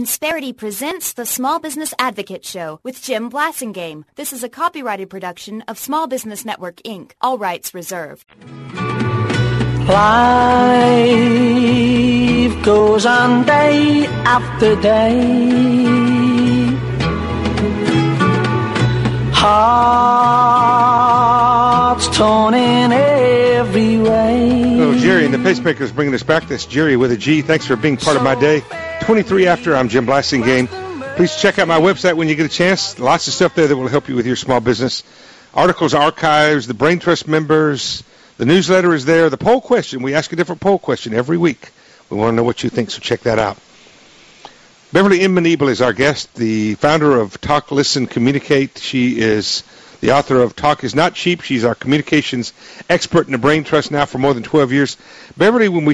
Insperity presents the Small Business Advocate Show with Jim Blasingame. This is a copyrighted production of Small Business Network, Inc. All rights reserved. Life goes on day after day. Hearts torn in every way. Oh, Jerry and the Pacemakers bringing us back. That's Jerry with a G. Thanks for being part of my day. 23 after, I'm Jim Blasingame. Please check out my website when you get a chance. Lots of stuff there that will help you with your small business. Articles, archives, the Brain Trust members, the newsletter is there. The poll question, we ask a different poll question every week. We want to know what you think, so check that out. Beverly Inman-Ebel is our guest, the founder of Talk, Listen, Communicate. She is the author of Talk is Not Cheap. She's our communications expert in the Brain Trust now for more than 12 years. Beverly, when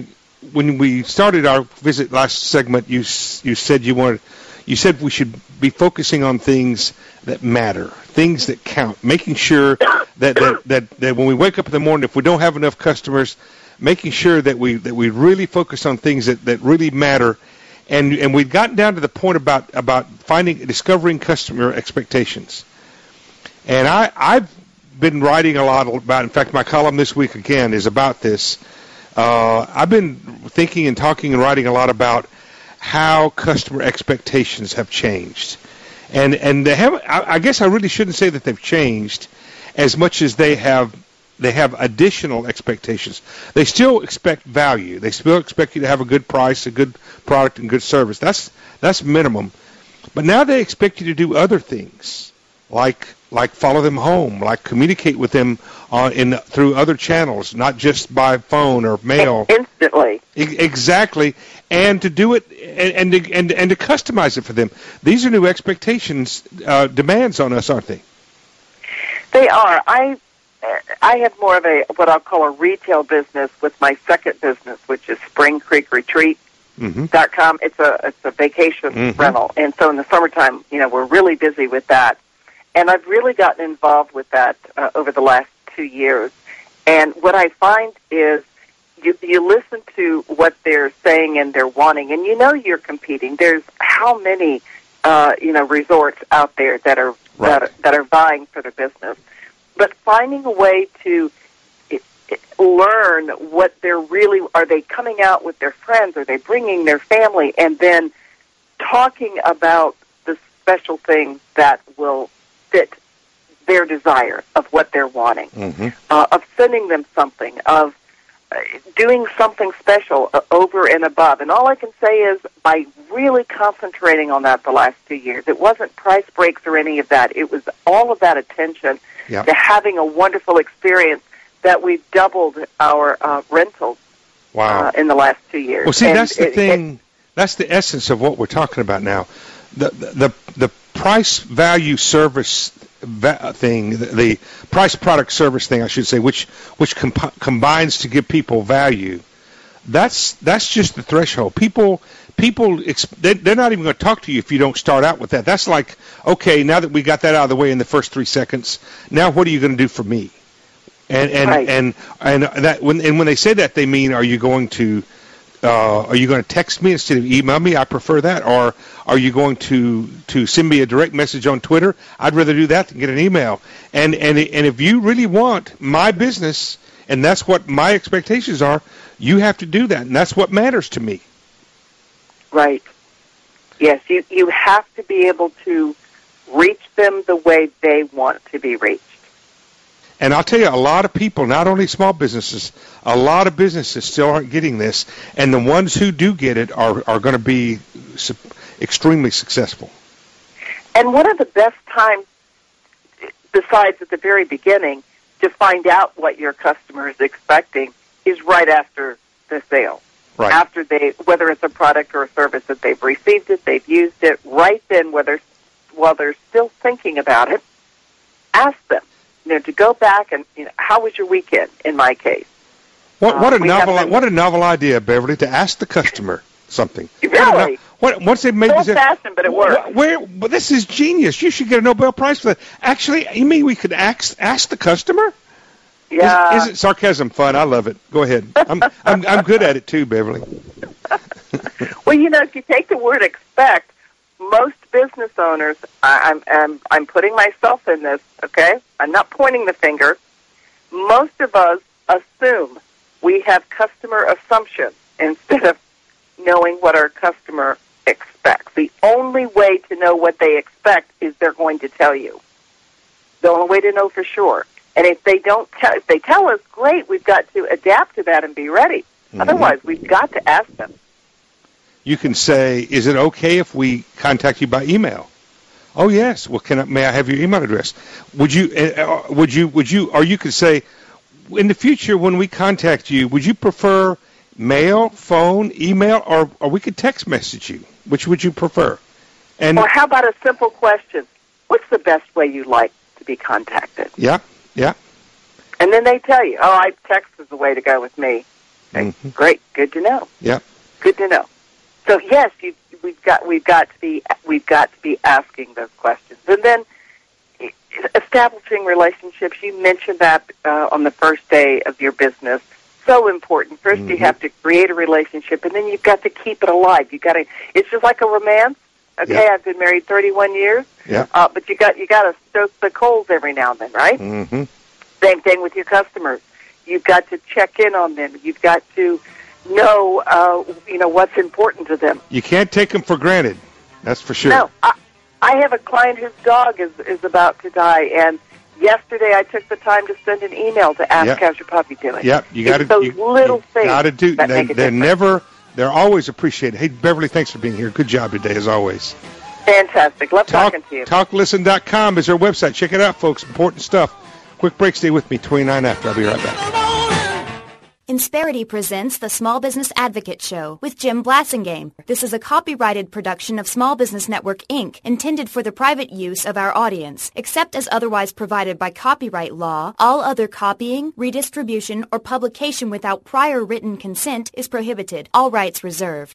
we started our visit last segment, you said we should be focusing on things that matter, things that count, making sure that when we wake up in the morning, if we don't have enough customers, making sure that we really focus on things that really matter. And we've gotten down to the point about discovering customer expectations. And I've been writing a lot about, in fact, my column this week again is about this. I've been thinking and talking and writing a lot about how customer expectations have changed. And they have, I guess I really shouldn't say that they've changed as much as they have additional expectations. They still expect value. They still expect you to have a good price, a good product, and good service. That's minimum. But now they expect you to do other things, like follow them home, like communicate with them through other channels, not just by phone or mail. Instantly. Exactly, and to do it and to customize it for them. These are new expectations, demands on us, aren't they? They are. I have more of what I'll call a retail business with my second business, which is SpringCreekRetreat.com. It's a vacation rental, and so in the summertime, we're really busy with that. And I've really gotten involved with that over the last 2 years. And what I find is you listen to what they're saying and they're wanting, and you're competing. There's how many resorts out there that are that are vying for their business. But finding a way to learn what are they coming out with their friends? Are they bringing their family? And then talking about the special things that will fit their desire of what they're wanting, of sending them something, of doing something special over and above. And all I can say is by really concentrating on that the last 2 years, it wasn't price breaks or any of that. It was all of that attention to having a wonderful experience that we've doubled our rentals in the last 2 years. Well, see, that's the thing. That's the essence of what we're talking about now. The price value service thing, the price product service thing, I should say, which combines to give people value. That's just the threshold. People they're not even going to talk to you if you don't start out with that. That's like, okay, now that we got that out of the way in the first 3 seconds, now what are you going to do for me? And when they say that, they mean, are you going to text me instead of email me? I prefer that. Or are you going to send me a direct message on Twitter? I'd rather do that than get an email. And if you really want my business, and that's what my expectations are, you have to do that, and that's what matters to me. Right. Yes, you have to be able to reach them the way they want to be reached. And I'll tell you, a lot of people, not only small businesses, a lot of businesses still aren't getting this, and the ones who do get it are going to be extremely successful. And one of the best times, besides at the very beginning, to find out what your customer is expecting is right after the sale. Right. After whether it's a product or a service that they've received it, they've used it, right then, while they're still thinking about it, ask them, to go back and, how was your weekend, in my case. What a novel idea, Beverly, to ask the customer something. Really? Once they've made old-fashioned, but it works. Well, this is genius. You should get a Nobel Prize for that. Actually, you mean we could ask the customer? Yeah. Isn't sarcasm fun? I love it. Go ahead. I'm good at it too, Beverly. Well, if you take the word expect, most business owners, I'm putting myself in this, okay? I'm not pointing the finger. Most of us assume we have customer assumptions instead of knowing what our customer expects. The only way to know what they expect is they're going to tell you. The only way to know for sure. And if they if they tell us, great, we've got to adapt to that and be ready. Mm-hmm. Otherwise, we've got to ask them. You can say, is it okay if we contact you by email? Oh, yes. Well, may I have your email address? Or you could say, in the future when we contact you, would you prefer mail, phone, email, or we could text message you? Which would you prefer? Or how about a simple question? What's the best way you like to be contacted? Yeah. And then they tell you, text is the way to go with me. Mm-hmm. Great, good to know. Yeah. Good to know. So yes, we've got to be asking those questions, and then establishing relationships. You mentioned that on the first day of your business. So important. First, you have to create a relationship, and then you've got to keep it alive. It's just like a romance. Okay, yeah. I've been married 31 years. Yeah. But you got to stoke the coals every now and then, right? Mm-hmm. Same thing with your customers. You've got to check in on them. You've got to know, what's important to them. You can't take them for granted. That's for sure. No, I have a client whose dog is about to die, and yesterday I took the time to send an email to ask how's your puppy doing. Yep, you got to those little things. Got to do. That make a They're always appreciated. Hey, Beverly, thanks for being here. Good job today, as always. Fantastic. Love talking to you. TalkListen.com is our website. Check it out, folks. Important stuff. Quick break. Stay with me. 29 after. I'll be right back. Insperity presents the Small Business Advocate Show with Jim Blasingame. This is a copyrighted production of Small Business Network, Inc., intended for the private use of our audience. Except as otherwise provided by copyright law, all other copying, redistribution, or publication without prior written consent is prohibited. All rights reserved.